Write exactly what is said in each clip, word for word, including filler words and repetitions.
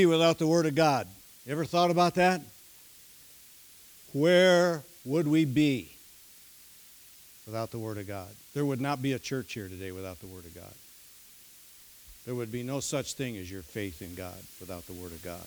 Without the Word of God. You ever thought about that? Where would we be without the Word of God? There would not be a church here today without the Word of God. There would be no such thing as your faith in God without the Word of God.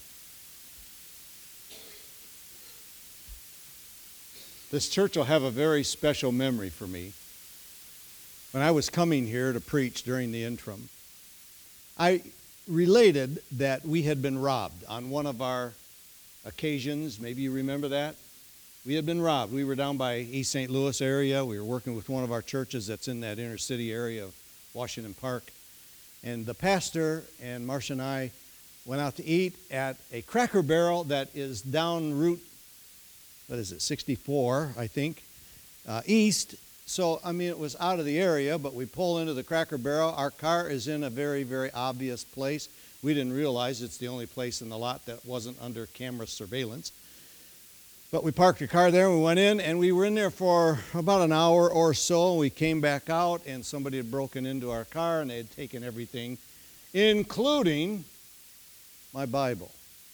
This church will have a very special memory for me. When I was coming here to preach during the interim, I related that we had been robbed on one of our occasions. Maybe you remember that. We had been robbed. We were down by East Saint Louis area. We were working with one of our churches that's in that inner city area of Washington Park. And the pastor and Marcia and I went out to eat at a Cracker Barrel that is down Route, what is it, sixty-four, I think, uh, east. So, I mean, it was out of the area, but we pull into the Cracker Barrel. Our car is in a very, very obvious place. We didn't realize it's the only place in the lot that wasn't under camera surveillance. But we parked the car there, and we went in, and we were in there for about an hour or so. We came back out, and somebody had broken into our car, and they had taken everything, including my Bible.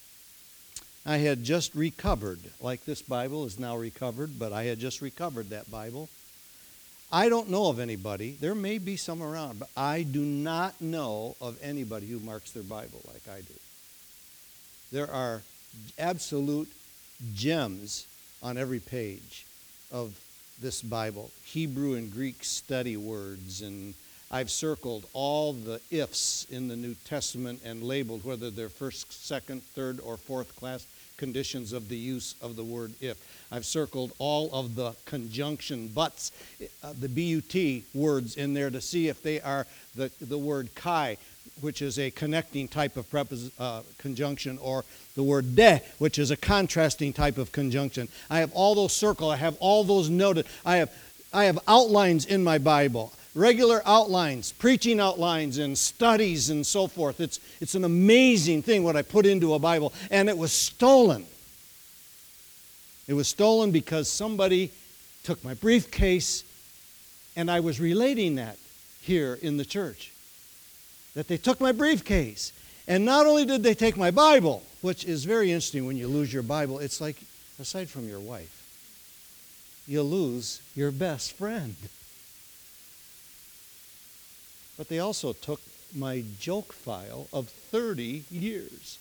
I had just recovered, like this Bible is now recovered, but I had just recovered that Bible. I don't know of anybody, there may be some around, but I do not know of anybody who marks their Bible like I do. There are absolute gems on every page of this Bible. Hebrew and Greek study words, and I've circled all the ifs in the New Testament and labeled whether they're first, second, third, or fourth class conditions of the use of the word if. I've circled all of the conjunction buts, uh, the B U T words in there to see if they are the, the word kai, which is a connecting type of prepos- uh, conjunction, or the word de, which is a contrasting type of conjunction. I have all those circled. I have all those noted. I have, I have outlines in my Bible. Regular outlines, preaching outlines, and studies and so forth. It's, it's an amazing thing what I put into a Bible, and it was stolen. It was stolen because somebody took my briefcase, and I was relating that here in the church, that they took my briefcase. And not only did they take my Bible, which is very interesting when you lose your Bible, it's like, aside from your wife, you lose your best friend. But they also took my joke file of thirty years.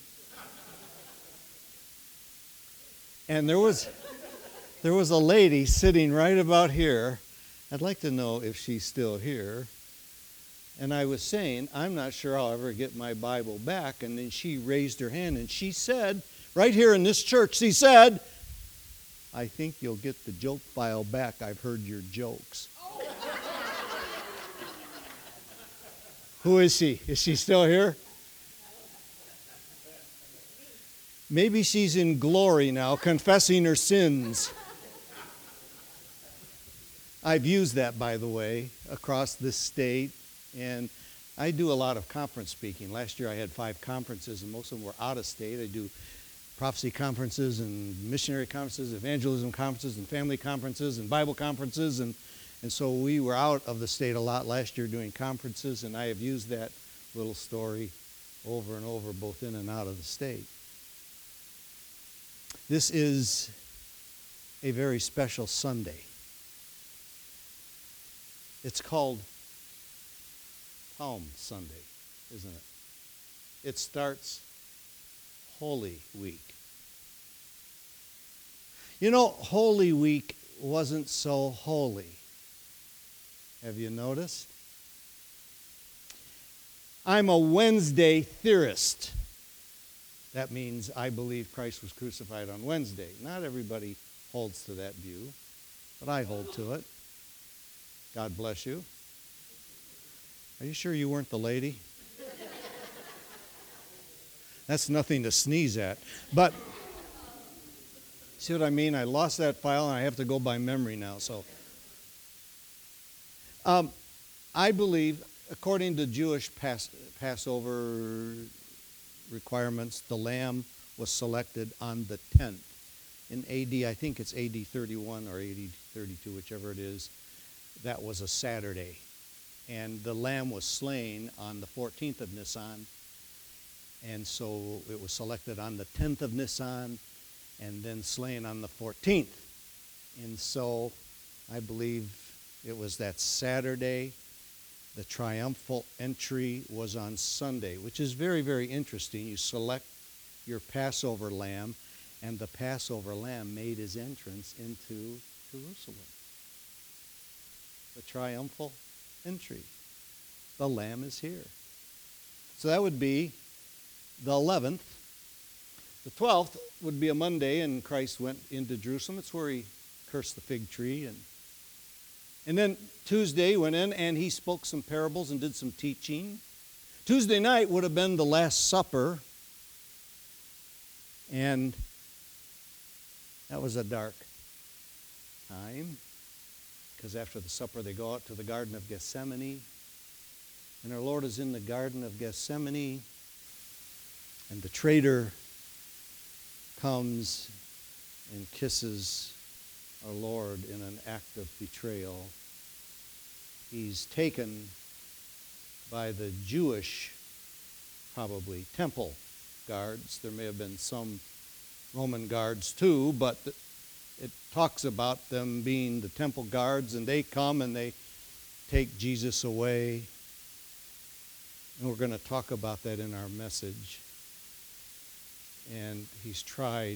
And there was, there was a lady sitting right about here. I'd like to know if she's still here. And I was saying, I'm not sure I'll ever get my Bible back. And then she raised her hand and she said, right here in this church, she said, I think you'll get the joke file back. I've heard your jokes. Who is she? Is she still here? Maybe she's in glory now, confessing her sins. I've used that, by the way, across this state, and I do a lot of conference speaking. Last year I had five conferences, and most of them were out of state. I do prophecy conferences and missionary conferences, evangelism conferences, and family conferences, and Bible conferences, and And so we were out of the state a lot last year doing conferences, and I have used that little story over and over, both in and out of the state. This is a very special Sunday. It's called Palm Sunday, isn't it? It starts Holy Week. You know, Holy Week wasn't so holy. Have you noticed? I'm a Wednesday theorist. That means I believe Christ was crucified on Wednesday. Not everybody holds to that view, but I hold to it. God bless you. Are you sure you weren't the lady? That's nothing to sneeze at. But see what I mean? I lost that file and I have to go by memory now, so... Um, I believe, according to Jewish Pas- Passover requirements, the lamb was selected on the tenth. In A D, I think it's A D thirty-one or A D thirty-two, whichever it is, that was a Saturday. And the lamb was slain on the fourteenth of Nisan. And so it was selected on the tenth of Nisan and then slain on the fourteenth. And so I believe it was that Saturday. The triumphal entry was on Sunday, which is very, very interesting. You select your Passover lamb, and the Passover lamb made his entrance into Jerusalem. The triumphal entry. The lamb is here. So that would be the eleventh. The twelfth would be a Monday, and Christ went into Jerusalem. It's where he cursed the fig tree. And, and then Tuesday went in, and he spoke some parables and did some teaching. Tuesday night would have been the Last Supper. And that was a dark time, because after the supper they go out to the Garden of Gethsemane. And our Lord is in the Garden of Gethsemane, and the traitor comes and kisses our Lord in an act of betrayal. He's taken by the Jewish, probably, temple guards. There may have been some Roman guards too, but it talks about them being the temple guards, and they come and they take Jesus away. And we're going to talk about that in our message. And he's tried,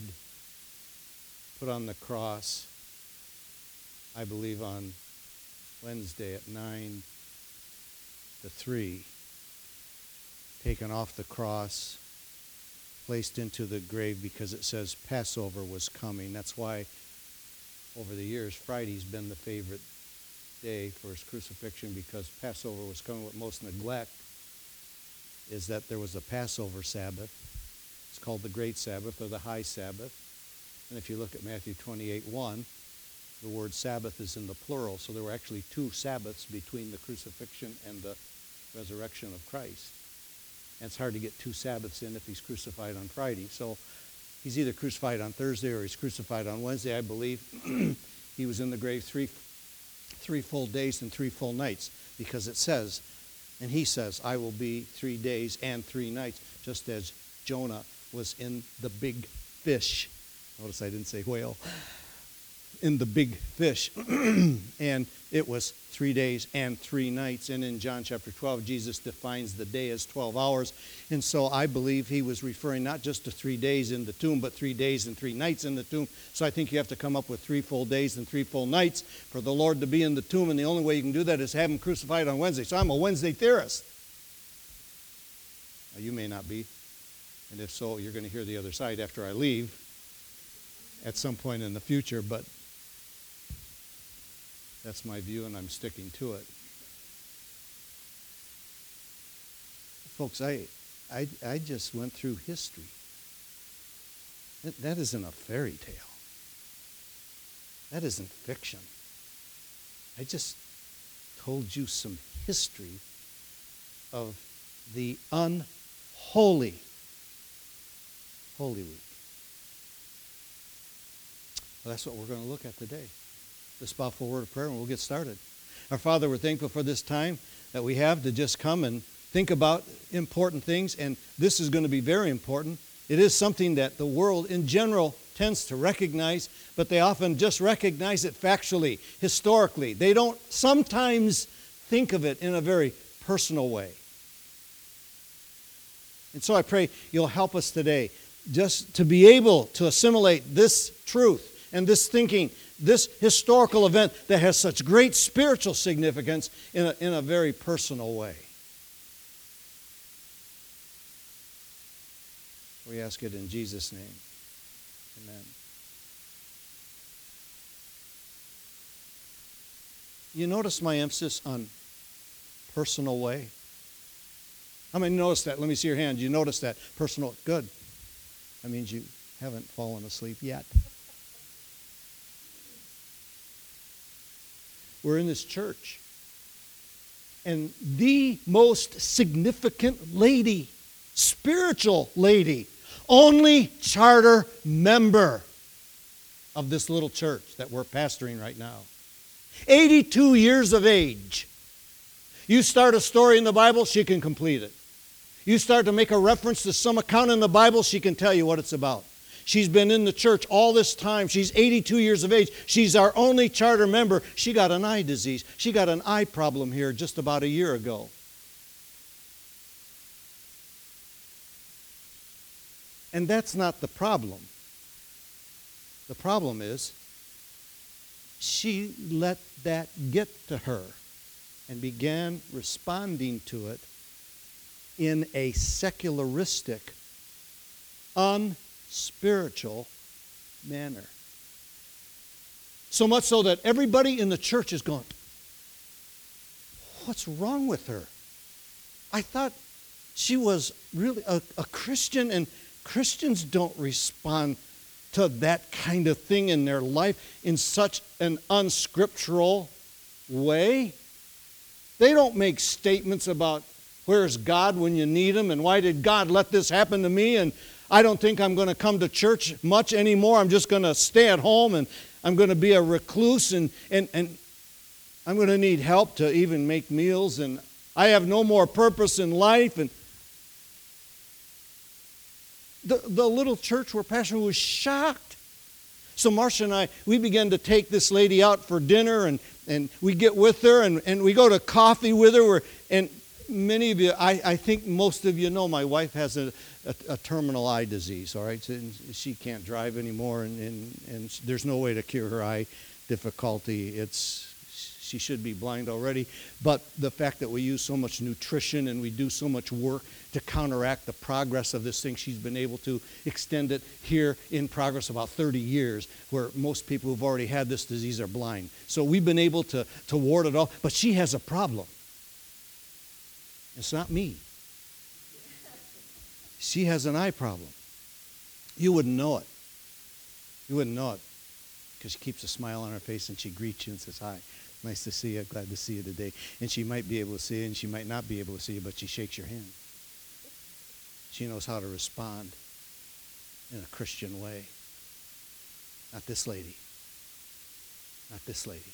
put on the cross, I believe on Wednesday at nine to three, taken off the cross, placed into the grave, because it says Passover was coming. That's why over the years Friday's been the favorite day for his crucifixion, because Passover was coming. What most neglect is that there was a Passover Sabbath. It's called the Great Sabbath or the High Sabbath. And if you look at Matthew twenty-eight one, the word Sabbath is in the plural. So there were actually two Sabbaths between the crucifixion and the resurrection of Christ. And it's hard to get two Sabbaths in if he's crucified on Friday. So he's either crucified on Thursday or he's crucified on Wednesday. I believe he was in the grave three, three full days and three full nights, because it says, and he says, I will be three days and three nights, just as Jonah was in the big fish. Notice I didn't say whale. In the big fish. And it was three days and three nights. And in John chapter twelve, Jesus defines the day as twelve hours. And so I believe he was referring not just to three days in the tomb, but three days and three nights in the tomb. So I think you have to come up with three full days and three full nights for the Lord to be in the tomb. And the only way you can do that is have him crucified on Wednesday. So I'm a Wednesday theorist. Now, you may not be. And if so, you're going to hear the other side after I leave at some point in the future. But that's my view, and I'm sticking to it. Folks, I, I, I just went through history. That, that isn't a fairy tale. That isn't fiction. I just told you some history of the unholy Holy Week. Well, that's what we're going to look at today. This powerful word of prayer, and we'll get started. Our Father, we're thankful for this time that we have to just come and think about important things, and this is going to be very important. It is something that the world in general tends to recognize, but they often just recognize it factually, historically. They don't sometimes think of it in a very personal way. And so I pray you'll help us today just to be able to assimilate this truth and this thinking, this historical event that has such great spiritual significance in a, in a very personal way. We ask it in Jesus' name. Amen. You notice my emphasis on personal way? How many notice that? Let me see your hand. You notice that? Personal. Good. That means you haven't fallen asleep yet. We're in this church. And the most significant lady, spiritual lady, only charter member of this little church that we're pastoring right now. eighty-two years of age. You start a story in the Bible, she can complete it. You start to make a reference to some account in the Bible, she can tell you what it's about. She's been in the church all this time. She's eighty-two years of age. She's our only charter member. She got an eye disease. She got an eye problem here just about a year ago. And that's not the problem. The problem is she let that get to her and began responding to it in a secularistic, unspiritual manner. So much so that everybody in the church is going, what's wrong with her? I thought she was really a, a Christian, and Christians don't respond to that kind of thing in their life in such an unscriptural way. They don't make statements about where's God when you need Him, and why did God let this happen to me, and I don't think I'm going to come to church much anymore. I'm just going to stay at home, and I'm going to be a recluse, and, and, and I'm going to need help to even make meals, and I have no more purpose in life. And the, the little church where Pastor was shocked. So Marcia and I, we began to take this lady out for dinner, and, and we get with her, and, and we go to coffee with her, where, and many of you, I, I think most of you know my wife has a, a, a terminal eye disease, all right? So she can't drive anymore, and, and, and there's no way to cure her eye difficulty. It's she should be blind already. But the fact that we use so much nutrition and we do so much work to counteract the progress of this thing, she's been able to extend it here in progress about thirty years, where most people who've already had this disease are blind. So we've been able to, to ward it off, but she has a problem. It's not me. She has an eye problem. You wouldn't know it. You wouldn't know it because she keeps a smile on her face and she greets you and says, hi, nice to see you, glad to see you today. And she might be able to see you and she might not be able to see you, but she shakes your hand. She knows how to respond in a Christian way. Not this lady. Not this lady.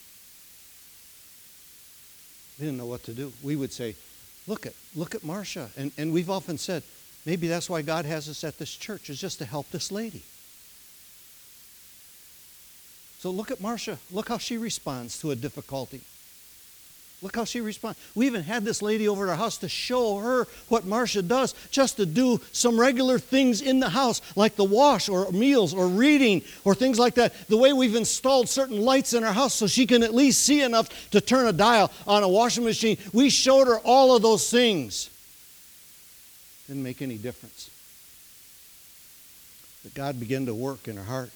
We didn't know what to do. We would say, Look at, look at Marcia. And, and we've often said, maybe that's why God has us at this church, is just to help this lady. So look at Marcia. Look how she responds to a difficulty. Look how she responds. We even had this lady over at our house to show her what Marcia does, just to do some regular things in the house, like the wash or meals or reading or things like that. The way we've installed certain lights in our house so she can at least see enough to turn a dial on a washing machine. We showed her all of those things. Didn't make any difference. But God began to work in her heart.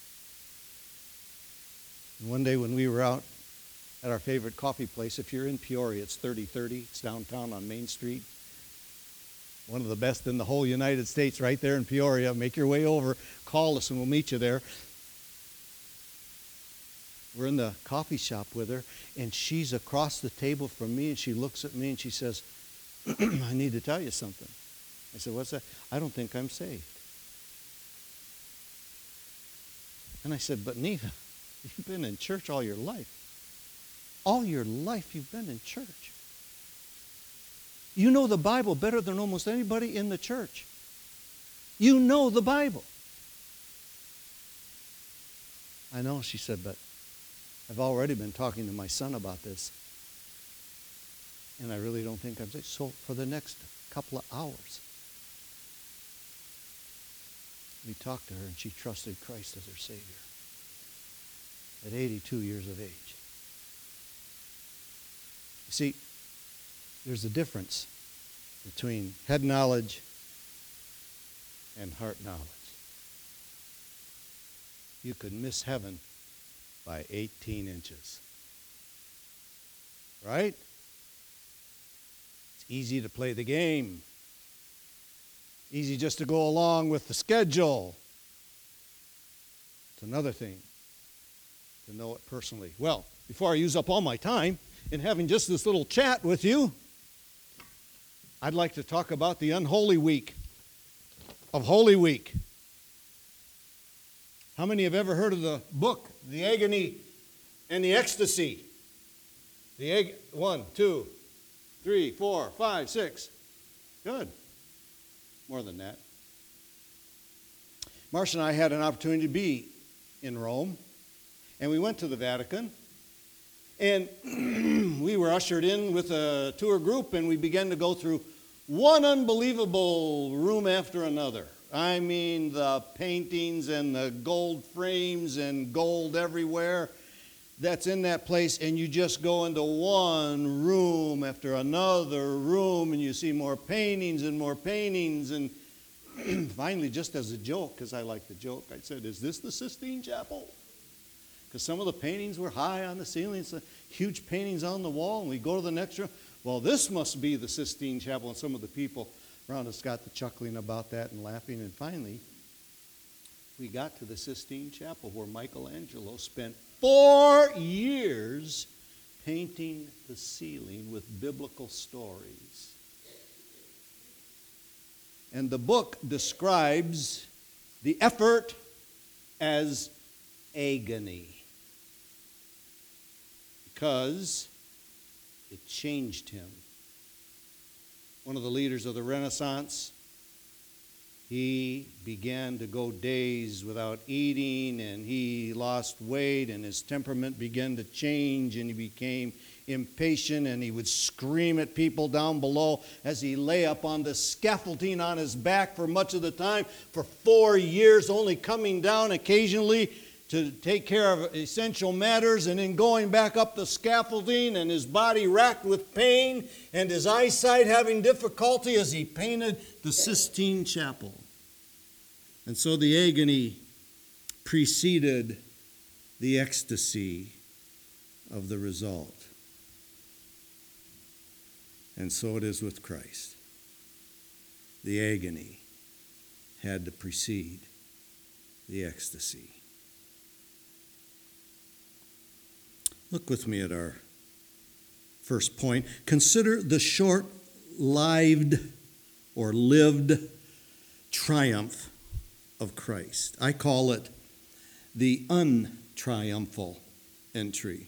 And one day when we were out at our favorite coffee place, if you're in Peoria, it's thirty thirty. It's downtown on Main Street. One of the best in the whole United States, right there in Peoria. Make your way over. Call us and we'll meet you there. We're in the coffee shop with her, and she's across the table from me, and she looks at me and she says, I need to tell you something. I said, what's that? I don't think I'm saved. And I said, but Neva, you've been in church all your life. All your life you've been in church. You know the Bible better than almost anybody in the church. You know the Bible. I know, she said, but I've already been talking to my son about this. And I really don't think I'm saved. So for the next couple of hours, we talked to her and she trusted Christ as her Savior at eighty-two years of age. See, there's a difference between head knowledge and heart knowledge. You could miss heaven by eighteen inches. Right? It's easy to play the game. Easy just to go along with the schedule. It's another thing to know it personally. Well, before I use up all my time in having just this little chat with you, I'd like to talk about the unholy week of Holy Week. How many have ever heard of the book, The Agony and the Ecstasy? The ag- one, two, three, four, five, six. Good. more than that. Marcia and I had an opportunity to be in Rome, and we went to the Vatican, and we were ushered in with a tour group, and we began to go through one unbelievable room after another. I mean, the paintings and the gold frames and gold everywhere that's in that place, and you just go into one room after another room, and you see more paintings and more paintings, and finally, just as a joke, because I like the joke, I said, "Is this the Sistine Chapel?" Because some of the paintings were high on the ceiling, so huge paintings on the wall, and we go to the next room. Well, this must be the Sistine Chapel, and some of the people around us got to chuckling about that and laughing, and finally, we got to the Sistine Chapel where Michelangelo spent four years painting the ceiling with biblical stories. And the book describes the effort as agony because it changed him. One of the leaders of the Renaissance, he began to go days without eating, and he lost weight, and his temperament began to change, and he became impatient, and he would scream at people down below as he lay up on the scaffolding on his back for much of the time, for four years, only coming down occasionally to take care of essential matters, and then going back up the scaffolding, and his body racked with pain and his eyesight having difficulty as he painted the Sistine Chapel. And so the agony preceded the ecstasy of the result. And so it is with Christ. The agony had to precede the ecstasy. Look with me at our first point. Consider the short-lived or lived triumph of Christ. I call it the untriumphal entry.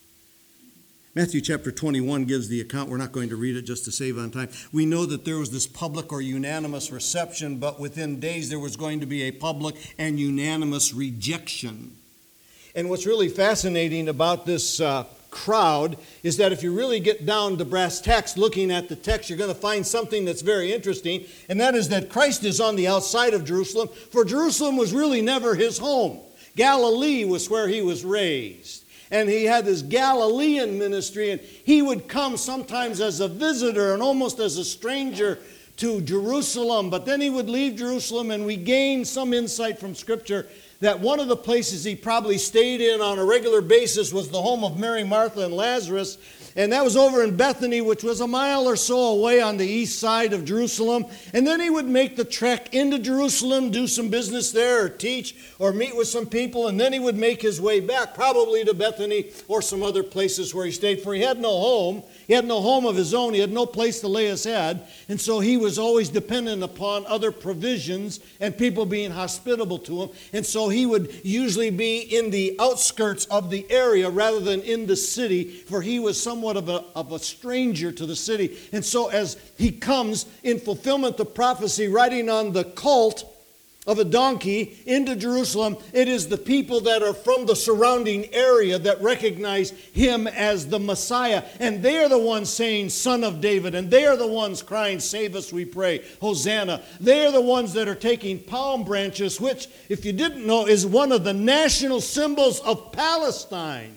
Matthew chapter twenty-one gives the account. We're not going to read it just to save on time. We know that there was this public or unanimous reception, but within days there was going to be a public and unanimous rejection. And what's really fascinating about this uh, crowd is that if you really get down to brass tacks looking at the text, you're going to find something that's very interesting, and that is that Christ is on the outside of Jerusalem, for Jerusalem was really never his home. Galilee was where he was raised. And he had this Galilean ministry, and he would come sometimes as a visitor and almost as a stranger to Jerusalem. But then he would leave Jerusalem, and we gain some insight from Scripture that one of the places he probably stayed in on a regular basis was the home of Mary, Martha, and Lazarus. And that was over in Bethany, which was a mile or so away on the east side of Jerusalem. And then he would make the trek into Jerusalem, do some business there, or teach, or meet with some people. And then he would make his way back, probably to Bethany or some other places where he stayed, for he had no home. He had no home of his own. He had no place to lay his head. And so he was always dependent upon other provisions and people being hospitable to him. And so he would usually be in the outskirts of the area rather than in the city, for he was somewhat of a, of a stranger to the city. And so as he comes in fulfillment of prophecy, riding on the colt of a donkey into Jerusalem, it is the people that are from the surrounding area that recognize him as the Messiah. And they are the ones saying, "Son of David." And they are the ones crying, "Save us, we pray, Hosanna." They are the ones that are taking palm branches, which, if you didn't know, is one of the national symbols of Palestine.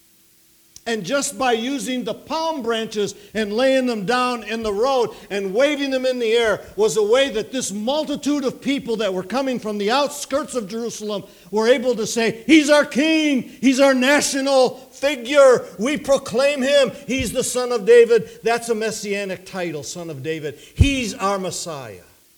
And just by using the palm branches and laying them down in the road and waving them in the air was a way that this multitude of people that were coming from the outskirts of Jerusalem were able to say, "He's our king. He's our national figure. We proclaim him. He's the Son of David." That's a messianic title, Son of David. He's our Messiah.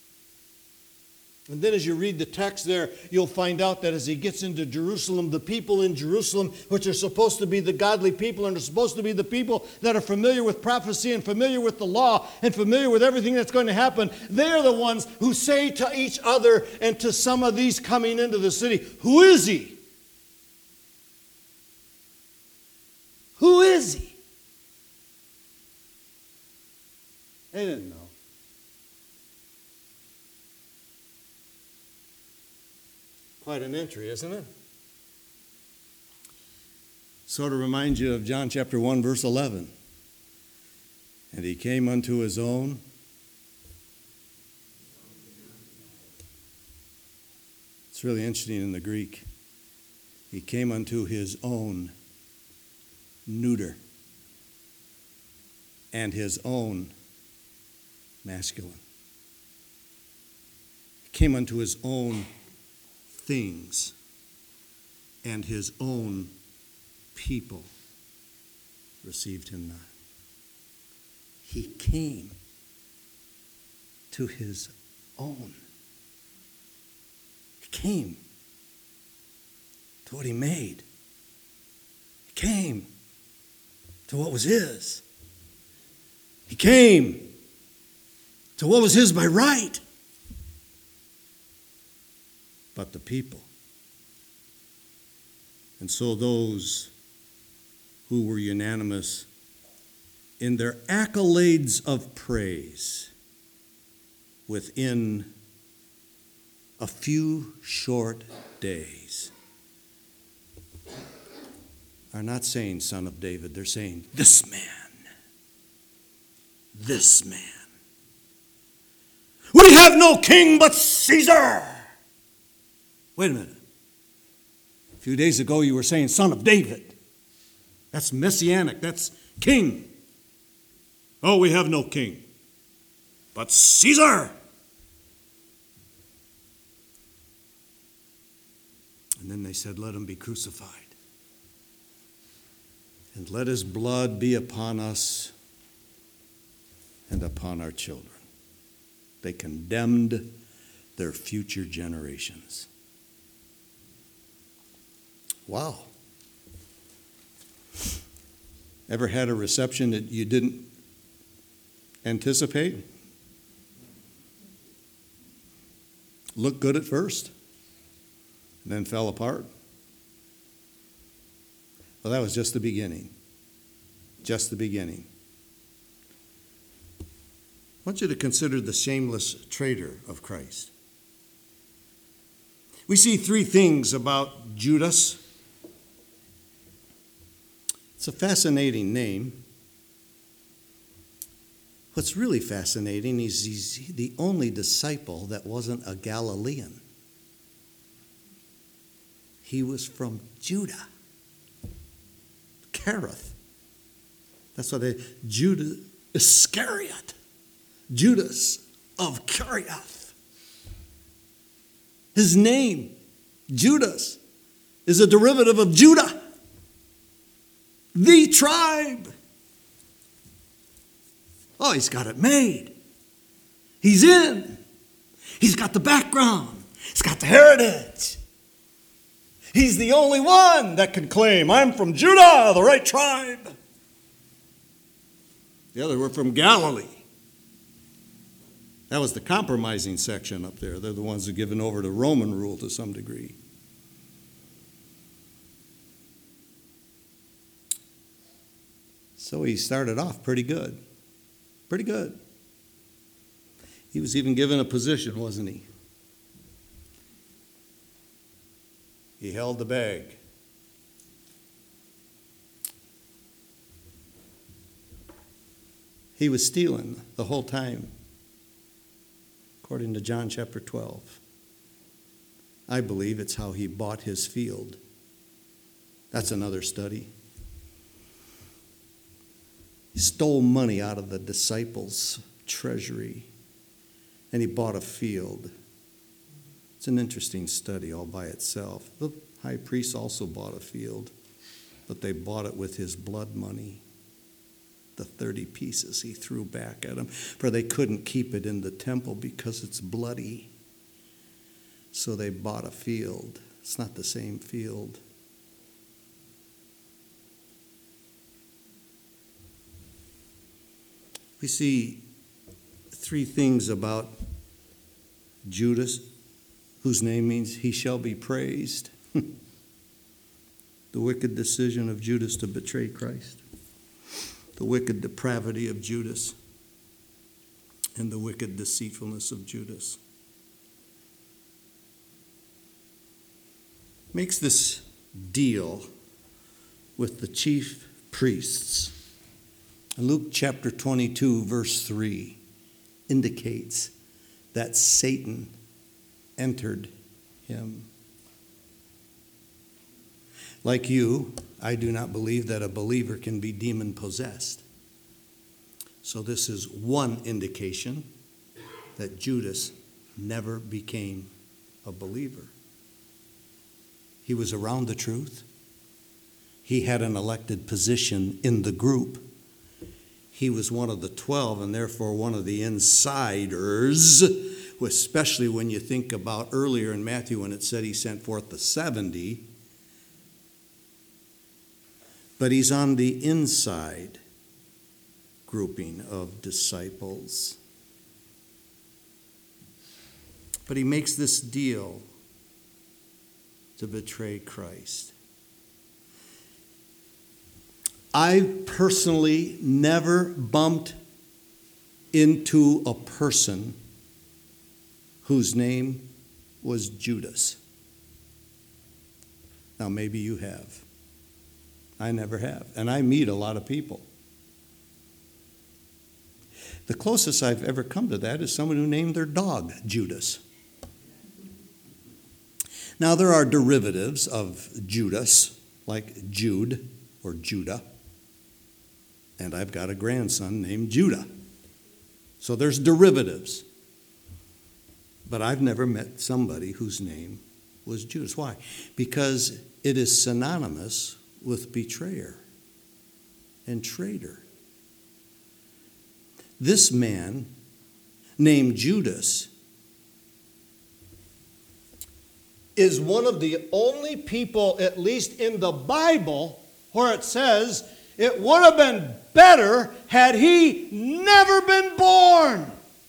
And then as you read the text there, you'll find out that as he gets into Jerusalem, the people in Jerusalem, which are supposed to be the godly people and are supposed to be the people that are familiar with prophecy and familiar with the law and familiar with everything that's going to happen, they're the ones who say to each other and to some of these coming into the city, "Who is he? Who is he?" They didn't know. Quite an entry, isn't it? Sort of reminds you of John chapter one, verse eleven. And he came unto his own. It's really interesting in the Greek. He came unto his own, neuter, and his own, masculine. He came unto his own things, and his own people received him not. He came to his own. He came to what he made. He came to what was his. He came to what was his by right. But the people. And so those who were unanimous in their accolades of praise within a few short days are not saying son of David, they're saying this man, this man. We have no king but Caesar. Wait a minute. A few days ago you were saying son of David. That's messianic, that's king. Oh, we have no king but Caesar. And then they said, let him be crucified. And let his blood be upon us and upon our children. They condemned their future generations. Wow. Ever had a reception that you didn't anticipate? Looked good at first, and then fell apart? Well, that was just the beginning. Just the beginning. I want you to consider the shameless traitor of Christ. We see three things about Judas. It's a fascinating name. What's really fascinating is he's the only disciple that wasn't a Galilean. He was from Judah. Kerith. That's why they, Judas Iscariot. Judas of Kerioth. His name, Judas, is a derivative of Judah, the tribe. Oh, he's got it made. He's in. He's got the background. He's got the heritage. He's the only one that can claim, I'm from Judah, the right tribe. The other were from Galilee. That was the compromising section up there. They're the ones who are given over to Roman rule to some degree. So he started off pretty good. Pretty good. He was even given a position, wasn't he? He held the bag. He was stealing the whole time, according to John chapter twelve. I believe it's how he bought his field. That's another study. He stole money out of the disciples' treasury, and he bought a field. It's an interesting study all by itself. The high priest also bought a field, but they bought it with his blood money. The thirty pieces he threw back at them, for they couldn't keep it in the temple because it's bloody. So they bought a field. It's not the same field. We see three things about Judas, whose name means he shall be praised. The wicked decision of Judas to betray Christ. The wicked depravity of Judas. And the wicked deceitfulness of Judas. makes this deal with the chief priests. Luke chapter twenty-two, verse three indicates that Satan entered him. Like you, I do not believe that a believer can be demon-possessed. So this is one indication that Judas never became a believer. He was around the truth. He had an elected position in the group. He was one of the twelve and therefore one of the insiders, especially when you think about earlier in Matthew when it said he sent forth the seventy. But he's on the inside grouping of disciples. But he makes this deal to betray Christ. I personally never bumped into a person whose name was Judas. Now, maybe you have. I never have. And I meet a lot of people. The closest I've ever come to that is someone who named their dog Judas. Now, there are derivatives of Judas, like Jude or Judah. And I've got a grandson named Judah. So there's derivatives. But I've never met somebody whose name was Judas. Why? Because it is synonymous with betrayer and traitor. This man named Judas is one of the only people, at least in the Bible, where it says it would have been better had he never been born.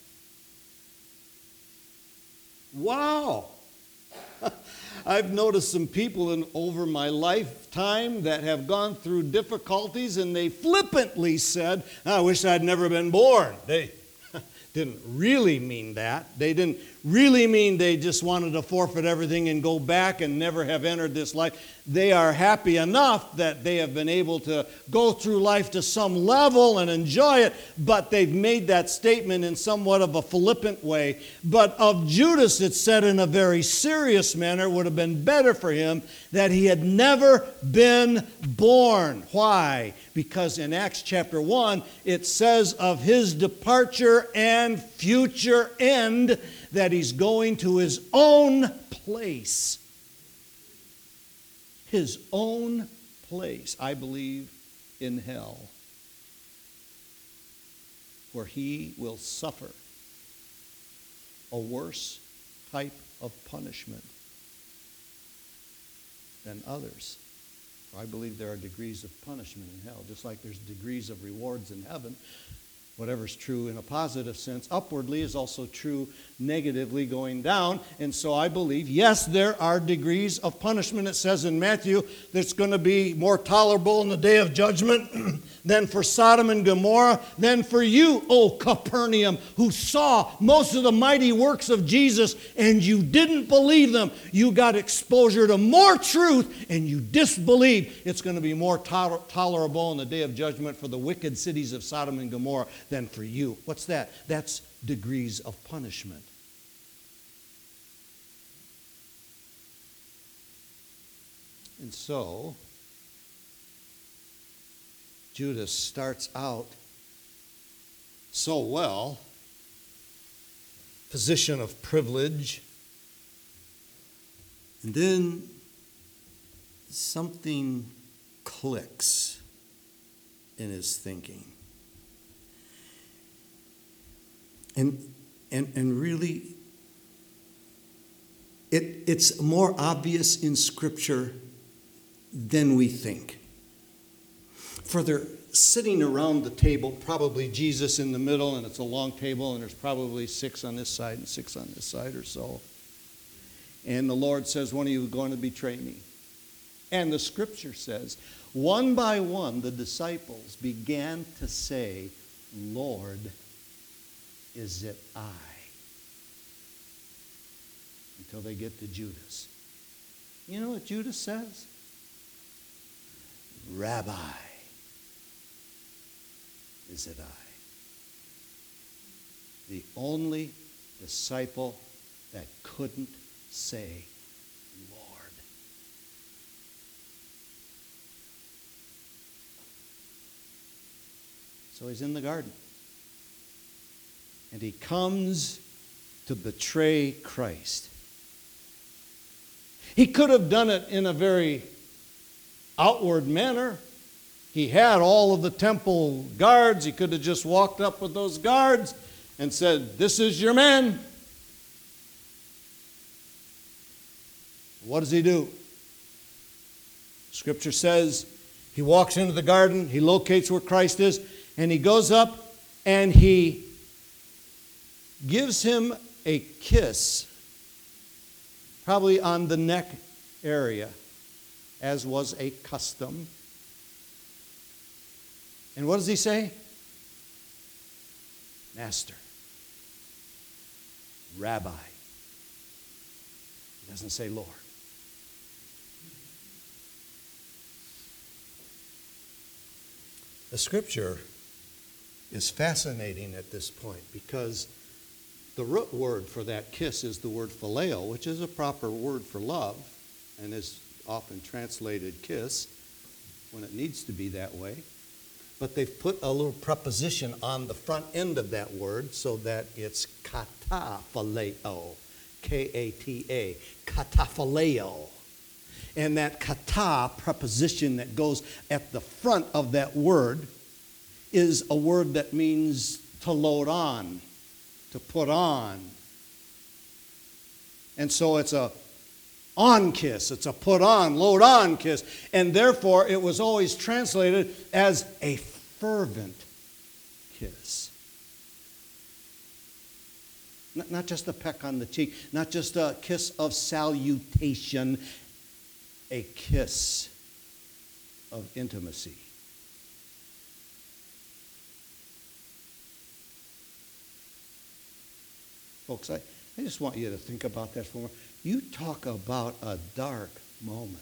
Wow. I've noticed some people in over my lifetime that have gone through difficulties and they flippantly said, I wish I'd never been born. They didn't really mean that. They didn't really mean they just wanted to forfeit everything and go back and never have entered this life. They are happy enough that they have been able to go through life to some level and enjoy it, but they've made that statement in somewhat of a flippant way. But of Judas, it's said in a very serious manner, it would have been better for him that he had never been born. Why? Because in Acts chapter one, it says of his departure and future end that he's going to his own place. His own place, I believe, in hell, where he will suffer a worse type of punishment than others. I believe there are degrees of punishment in hell, just like there's degrees of rewards in heaven. Whatever's true in a positive sense upwardly is also true negatively going down. And so I believe, yes, there are degrees of punishment. It says in Matthew that it's going to be more tolerable in the day of judgment than for Sodom and Gomorrah, than for you, O Capernaum, who saw most of the mighty works of Jesus and you didn't believe them. You got exposure to more truth and you disbelieved. It's going to be more to- tolerable in the day of judgment for the wicked cities of Sodom and Gomorrah than for you. What's that? That's degrees of punishment. And so, Judas starts out so well, position of privilege, and then something clicks in his thinking. And, and, and really, it, it's more obvious in Scripture than we think. For they're sitting around the table, probably Jesus in the middle, and it's a long table, and there's probably six on this side and six on this side or so. And the Lord says, one of you is going to betray me. And the Scripture says, one by one, the disciples began to say, Lord, is it I? Until they get to Judas. You know what Judas says? Rabbi, is it I? The only disciple that couldn't say Lord. So he's in the garden. And he comes to betray Christ. He could have done it in a very outward manner. He had all of the temple guards. He could have just walked up with those guards and said, "This is your man." What does he do? Scripture says he walks into the garden, he locates where Christ is, and he goes up and he gives him a kiss, probably on the neck area, as was a custom. And what does he say? Master, Rabbi. He doesn't say Lord. The scripture is fascinating at this point because the root word for that kiss is the word phileo, which is a proper word for love and is often translated kiss when it needs to be that way. But they've put a little preposition on the front end of that word so that it's kataphileo, K A T A, kataphileo. And that kata preposition that goes at the front of that word is a word that means to load on, to put on. And so it's a on kiss, it's a put on, load on kiss. And therefore it was always translated as a fervent kiss. Not, not just a peck on the cheek, not just a kiss of salutation, a kiss of intimacy. Folks, I, I just want you to think about that for a moment. You talk about a dark moment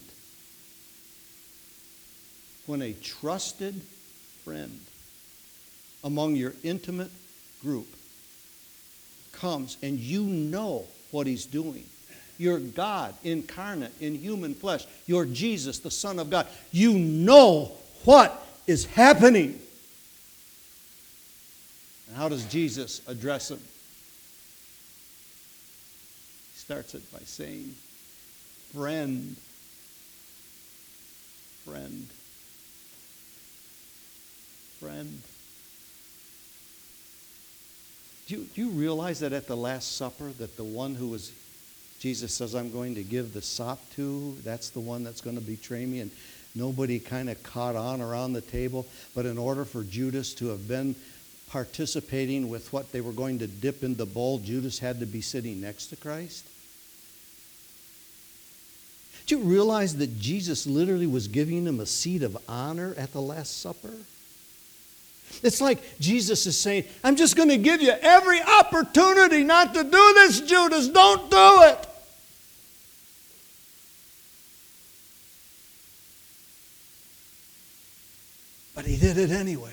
when a trusted friend among your intimate group comes and you know what he's doing. You're God incarnate in human flesh. You're Jesus, the Son of God. You know what is happening. And how does Jesus address him? He starts it by saying, friend, friend, friend. Do you, do you realize that at the Last Supper that the one who was Jesus says, I'm going to give the sop to, that's the one that's going to betray me. And nobody kind of caught on around the table. But in order for Judas to have been participating with what they were going to dip in the bowl, Judas had to be sitting next to Christ. Do you realize that Jesus literally was giving him a seat of honor at the Last Supper? It's like Jesus is saying, I'm just going to give you every opportunity not to do this, Judas. Don't do it. But he did it anyway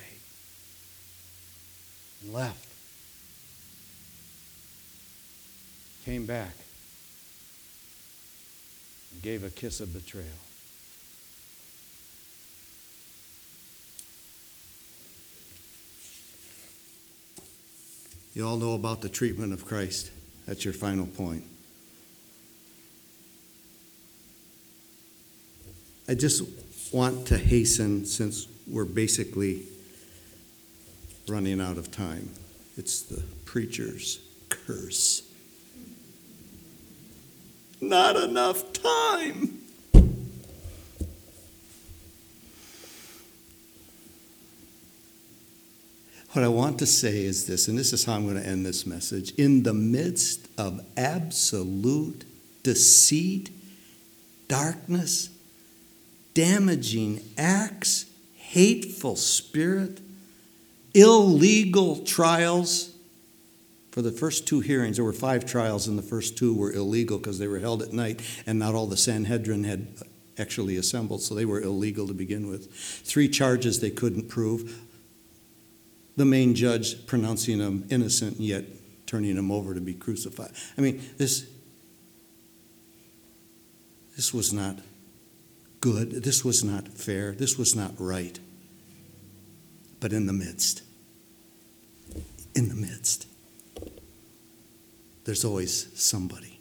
and left. Came back and gave a kiss of betrayal. You all know about the treatment of Christ. That's your final point. I just want to hasten, since we're basically running out of time. It's the preacher's curse. Not enough time. What I want to say is this, and this is how I'm going to end this message. In the midst of absolute deceit, darkness, damaging acts, hateful spirit, illegal trials, For the first two hearings, there were five trials, and the first two were illegal because they were held at night, and not all the Sanhedrin had actually assembled, so they were illegal to begin with. Three charges they couldn't prove. The main judge pronouncing him innocent and yet turning him over to be crucified. I mean, this, this was not good. This was not fair. This was not right. But in the midst, in the midst, there's always somebody.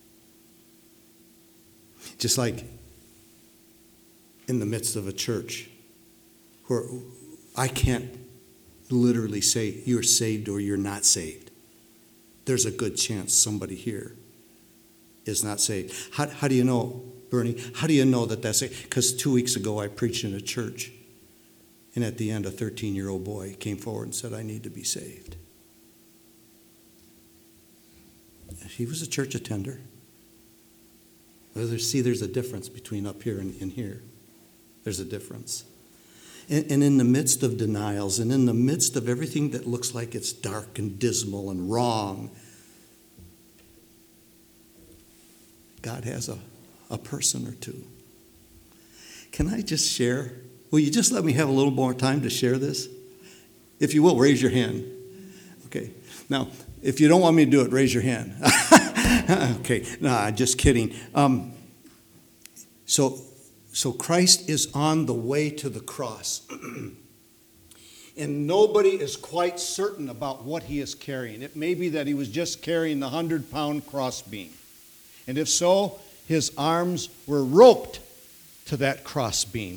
Just like in the midst of a church where I can't literally say you're saved or you're not saved. There's a good chance somebody here is not saved. How, how do you know, Bernie? How do you know that that's it? Because two weeks ago I preached in a church, and at the end a thirteen-year-old boy came forward and said, I need to be saved. He was a church attender. See, there's a difference between up here and in here. There's a difference. And, and in the midst of denials, and in the midst of everything that looks like it's dark and dismal and wrong, God has a, a person or two. Can I just share? Will you just let me have a little more time to share this? If you will, raise your hand. Okay. Now, if you don't want me to do it, raise your hand. Okay. Nah, just kidding. Um, so, so Christ is on the way to the cross. And nobody is quite certain about what he is carrying. It may be that he was just carrying the hundred-pound crossbeam. And if so, his arms were roped to that crossbeam.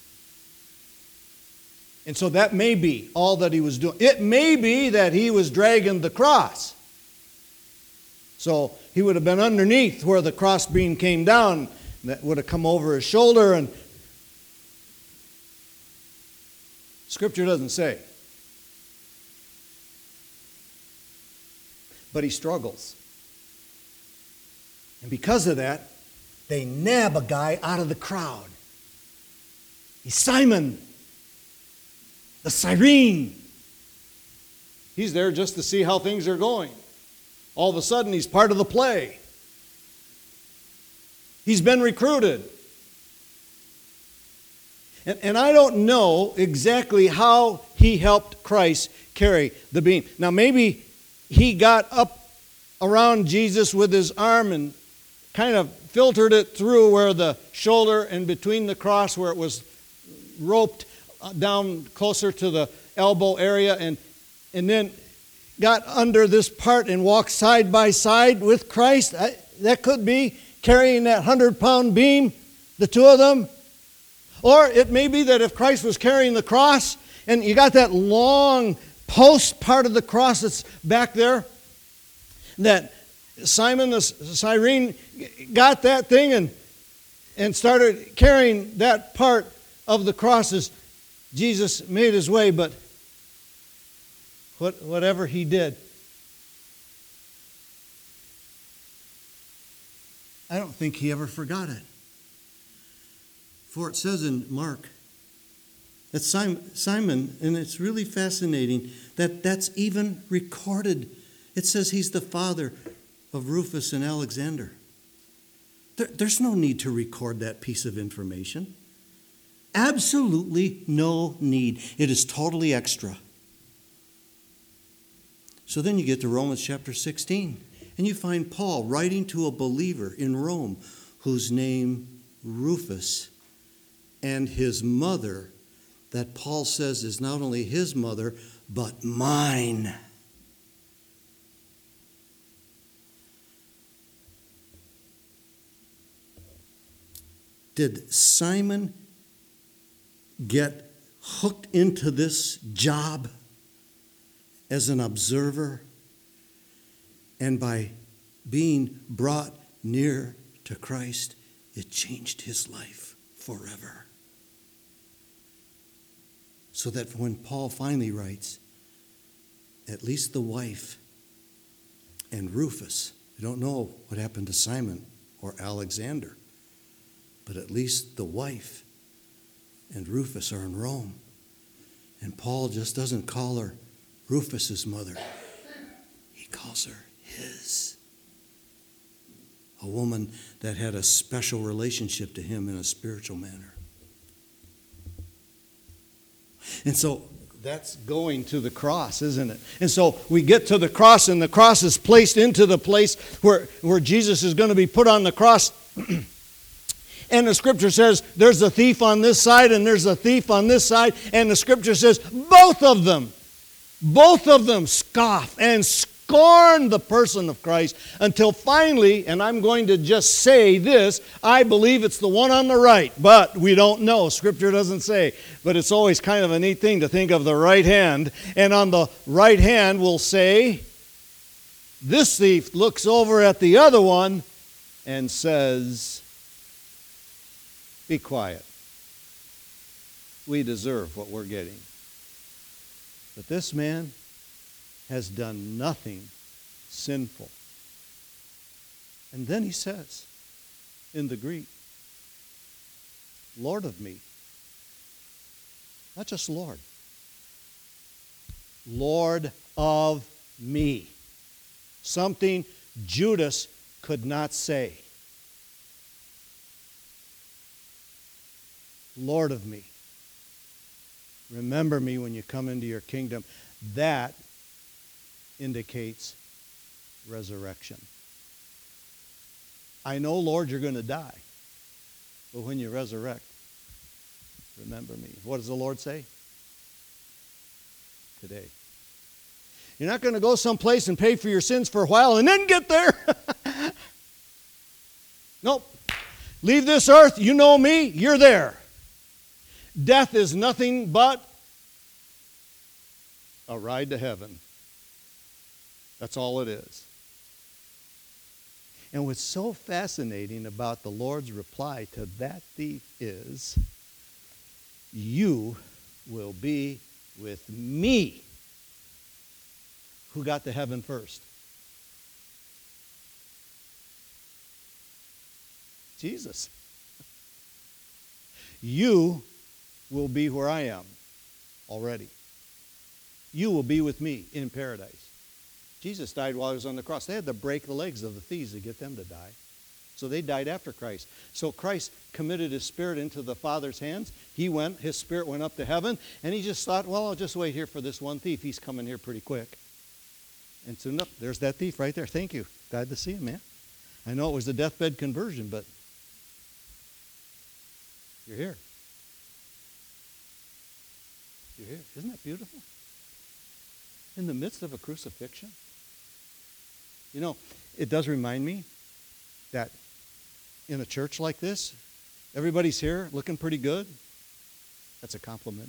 And so that may be all that he was doing. It may be that he was dragging the cross. So he would have been underneath where the crossbeam came down. That would have come over his shoulder, and Scripture doesn't say. But he struggles. And because of that, they nab a guy out of the crowd. He's Simon, the Cyrene. He's there just to see how things are going. All of a sudden, he's part of the play. He's been recruited. And, and I don't know exactly how he helped Christ carry the beam. Now, maybe he got up around Jesus with his arm and kind of filtered it through where the shoulder and between the cross where it was roped down closer to the elbow area, and, and then got under this part and walked side by side with Christ. I, that could be carrying that hundred-pound beam, the two of them. Or it may be that if Christ was carrying the cross and you got that long post part of the cross that's back there, that Simon the Cyrene got that thing and, and started carrying that part of the cross as Jesus made his way. But what, whatever he did, I don't think he ever forgot it. For it says in Mark that Simon, and it's really fascinating that that's even recorded. It says he's the father of Rufus and Alexander. There, there's no need to record that piece of information. Absolutely no need. It is totally extra. So then you get to Romans chapter sixteen, and you find Paul writing to a believer in Rome whose name Rufus, and his mother, that Paul says is not only his mother, but mine. Did Simon get hooked into this job as an observer, and by being brought near to Christ, it changed his life forever? So that when Paul finally writes, at least the wife and Rufus, we don't know what happened to Simon or Alexander, but at least the wife and Rufus are in Rome. And Paul just doesn't call her Rufus's mother. He calls her his. A woman that had a special relationship to him in a spiritual manner. And so that's going to the cross, isn't it? And so we get to the cross, and the cross is placed into the place where, where Jesus is going to be put on the cross. And the scripture says there's a thief on this side and there's a thief on this side. And the scripture says both of them, both of them scoff and scorn the person of Christ until finally, and I'm going to just say this, I believe it's the one on the right, but we don't know. Scripture doesn't say. But it's always kind of a neat thing to think of the right hand. And on the right hand will say, this thief looks over at the other one and says, be quiet. We deserve what we're getting. But this man has done nothing sinful. And then he says, in the Greek, Lord of me. Not just Lord. Lord of me. Something Judas could not say. Lord of me. Remember me when you come into your kingdom. That indicates resurrection. I know, Lord, you're going to die. But when you resurrect, remember me. What does the Lord say? Today. You're not going to go someplace and pay for your sins for a while and then get there. Nope. Leave this earth, you know me, you're there. Death is nothing but a ride to heaven. That's all it is. And what's so fascinating about the Lord's reply to that thief is, you will be with me. Who got to heaven first? Jesus. You will be where I am already. You will be with me in paradise. Jesus died while he was on the cross. They had to break the legs of the thieves to get them to die. So they died after Christ. So Christ committed his spirit into the Father's hands. He went, his spirit went up to heaven, and he just thought, well, I'll just wait here for this one thief. He's coming here pretty quick. And soon enough, there's that thief right there. Thank you. Glad to see him, man. I know it was a deathbed conversion, but you're here. You're here. Isn't that beautiful? In the midst of a crucifixion. You know, it does remind me that in a church like this, everybody's here looking pretty good. That's a compliment.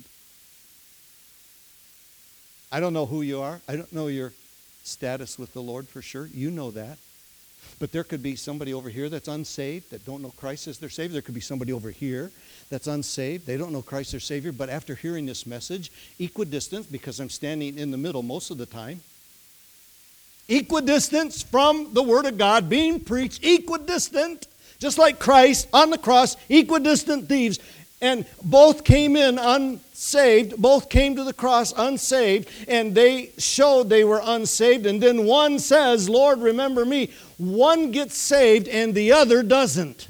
I don't know who you are. I don't know your status with the Lord for sure. You know that. But there could be somebody over here that's unsaved, that don't know Christ as their Savior. There could be somebody over here that's unsaved. They don't know Christ as Savior. But after hearing this message, equidistant, because I'm standing in the middle most of the time, equidistant from the Word of God being preached, equidistant, just like Christ on the cross, equidistant thieves. And both came in unsaved, both came to the cross unsaved, and they showed they were unsaved. And then one says, Lord, remember me. One gets saved and the other doesn't.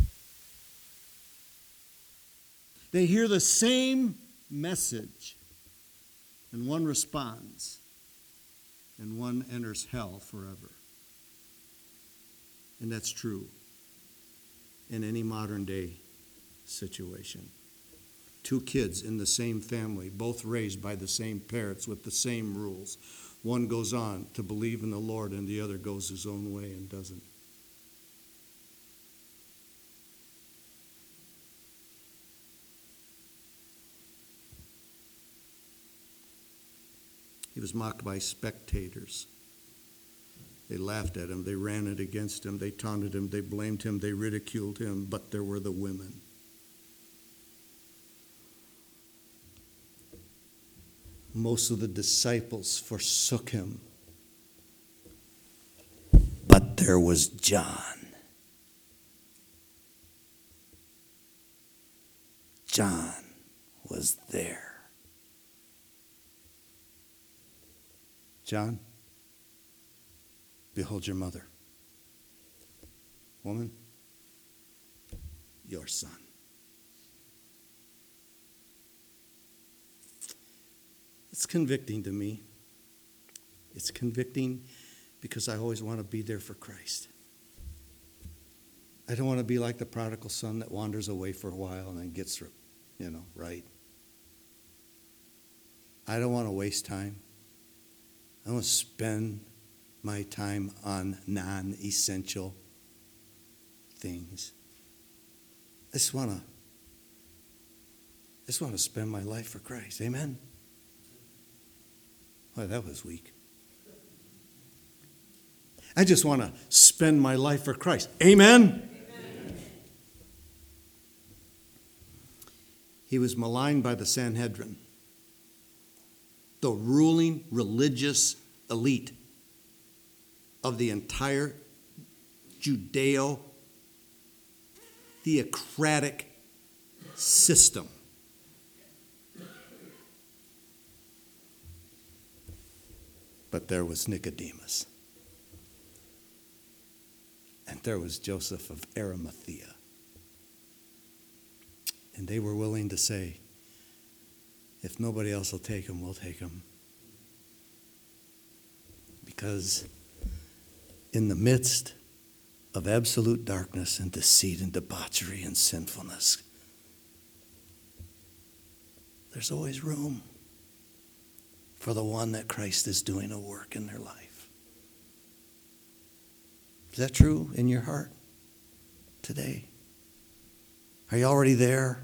They hear the same message, and one responds, and one enters hell forever. And that's true in any modern day situation. Two kids in the same family, both raised by the same parents with the same rules. One goes on to believe in the Lord and the other goes his own way and doesn't. He was mocked by spectators. They laughed at him, they ran it against him, they taunted him, they blamed him, they ridiculed him, but there were the women. Most of the disciples forsook him. But there was John. John was there. John, behold your mother. Woman, your son. It's convicting to me. It's convicting because I always want to be there for Christ. I don't want to be like the prodigal son that wanders away for a while and then gets, you know, right. I don't want to waste time. I want to spend my time on non-essential things. I just want to, I just want to spend my life for Christ. Amen? Well, that was weak. I just want to spend my life for Christ. Amen? Amen? He was maligned by the Sanhedrin, the ruling religious elite of the entire Judeo-theocratic system. But there was Nicodemus. And there was Joseph of Arimathea. And they were willing to say, if nobody else will take him, we'll take him. Because in the midst of absolute darkness and deceit and debauchery and sinfulness, there's always room for the one that Christ is doing a work in their life. Is that true in your heart today? Are you already there?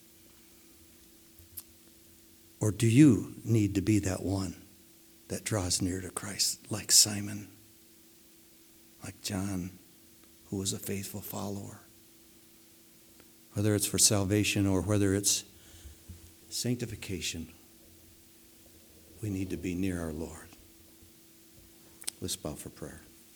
Or do you need to be that one that draws near to Christ, like Simon, like John, who was a faithful follower? Whether it's for salvation or whether it's sanctification, we need to be near our Lord. Let's bow for prayer.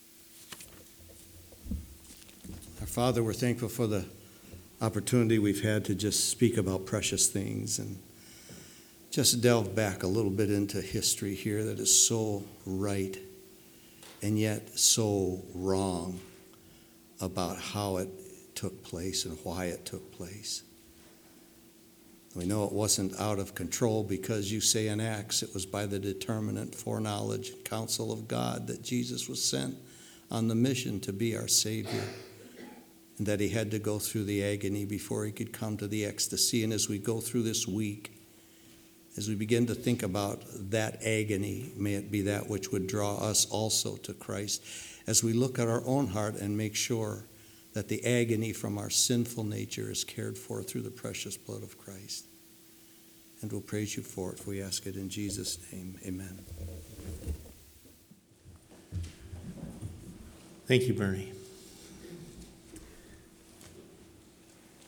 Our Father, we're thankful for the opportunity we've had to just speak about precious things and just delve back a little bit into history here that is so right and yet so wrong about how it took place and why it took place. We know it wasn't out of control because you say in Acts it was by the determinate foreknowledge and counsel of God that Jesus was sent on the mission to be our Savior, and that he had to go through the agony before he could come to the ecstasy. And as we go through this week, as we begin to think about that agony, may it be that which would draw us also to Christ, as we look at our own heart and make sure that the agony from our sinful nature is cared for through the precious blood of Christ. And we'll praise you for it, for we ask it in Jesus' name. Amen. Thank you, Bernie.